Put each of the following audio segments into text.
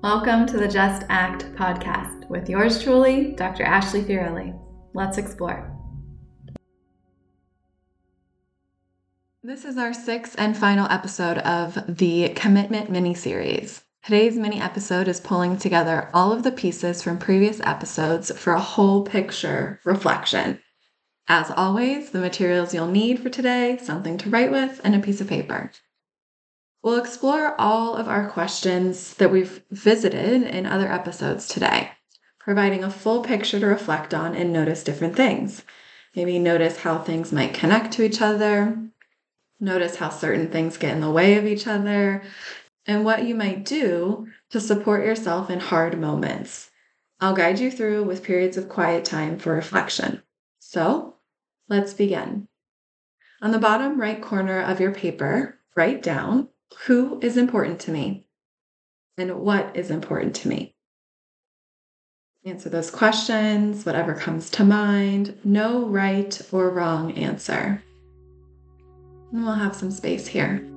Welcome to the Just Act podcast with yours truly, Dr. Ashley Fiorelli. Let's explore. This is our sixth and final episode of the Commitment mini-series. Today's mini episode is pulling together all of the pieces from previous episodes for a whole picture reflection. As always, the materials you'll need for today, something to write with, and a piece of paper. We'll explore all of our questions that we've visited in other episodes today, providing a full picture to reflect on and notice different things. Maybe notice how things might connect to each other, notice how certain things get in the way of each other, and what you might do to support yourself in hard moments. I'll guide you through with periods of quiet time for reflection. So, let's begin. On the bottom right corner of your paper, write down who is important to me and what is important to me. Answer those questions, whatever comes to mind. No right or wrong answer. And we'll have some space here.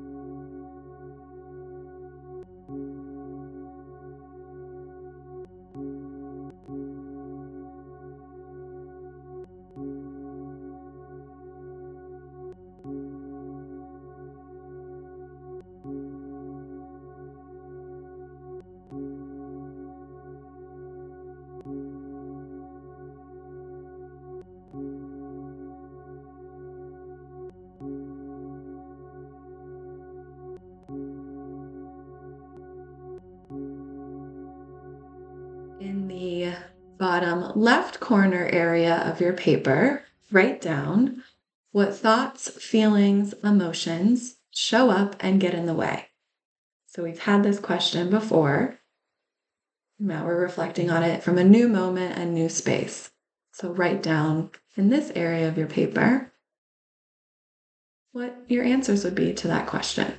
In the bottom left corner area of your paper, write down what thoughts, feelings, emotions show up and get in the way. So we've had this question before. Now we're reflecting on it from a new moment and new space. So write down in this area of your paper what your answers would be to that question.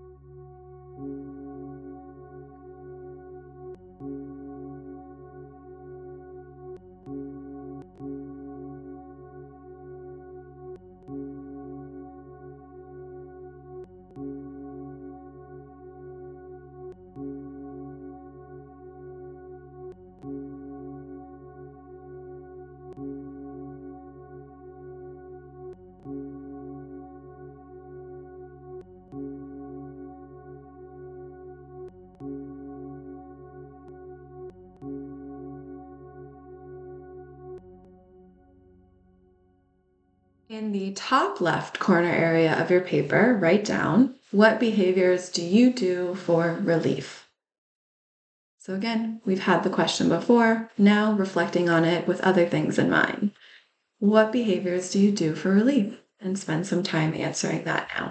In the top left corner area of your paper, write down what behaviors do you do for relief? So again, we've had the question before, now reflecting on it with other things in mind. What behaviors do you do for relief? And spend some time answering that now.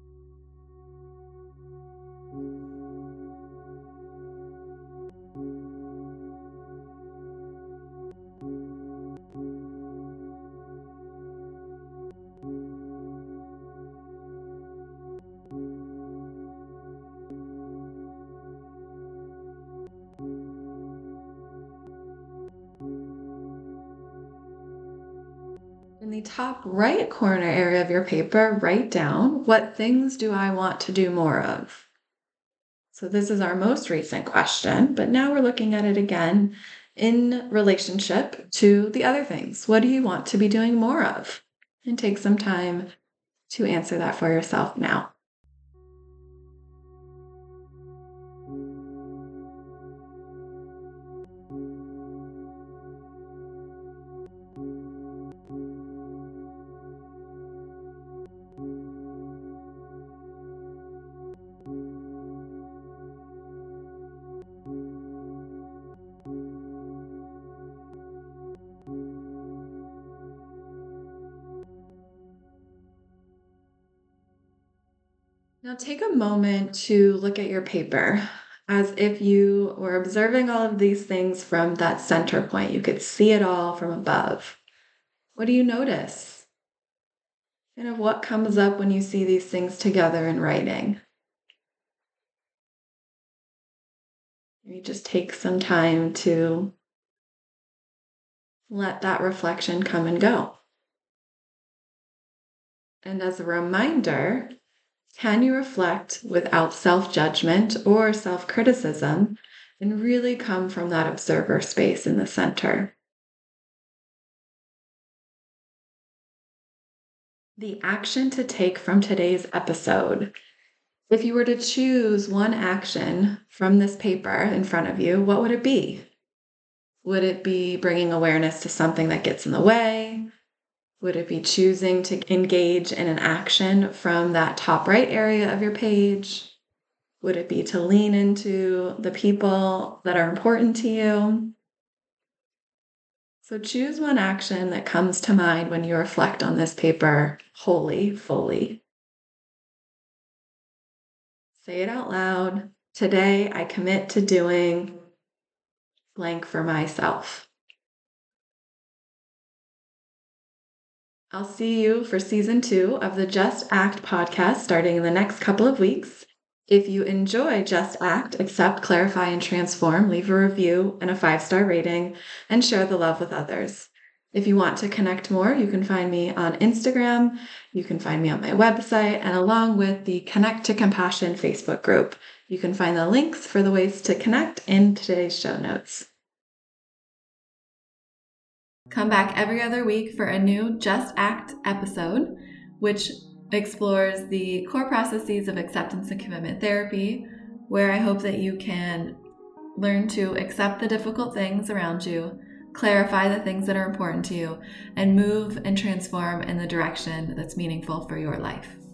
In the top right corner area of your paper, write down what things do I want to do more of? So this is our most recent question, but now we're looking at it again in relationship to the other things. What do you want to be doing more of? And take some time to answer that for yourself now. Now take a moment to look at your paper as if you were observing all of these things from that center point. You could see it all from above. What do you notice? And what comes up when you see these things together in writing? Maybe just take some time to let that reflection come and go. And as a reminder, can you reflect without self-judgment or self-criticism and really come from that observer space in the center. The action to take from today's episode. If you were to choose one action from this paper in front of you, what would it be? Would it be bringing awareness to something that gets in the way? Would it be choosing to engage in an action from that top right area of your page? Would it be to lean into the people that are important to you? So choose one action that comes to mind when you reflect on this paper wholly, fully. Say it out loud. Today, I commit to doing blank for myself. I'll see you for season 2 of the Just Act podcast starting in the next couple of weeks. If you enjoy Just Act, accept, clarify, and transform, leave a review and a 5-star rating, and share the love with others. If you want to connect more, you can find me on Instagram, you can find me on my website, and along with the Connect to Compassion Facebook group. You can find the links for the ways to connect in today's show notes. Come back every other week for a new Just Act episode, which explores the core processes of acceptance and commitment therapy, where I hope that you can learn to accept the difficult things around you, clarify the things that are important to you, and move and transform in the direction that's meaningful for your life.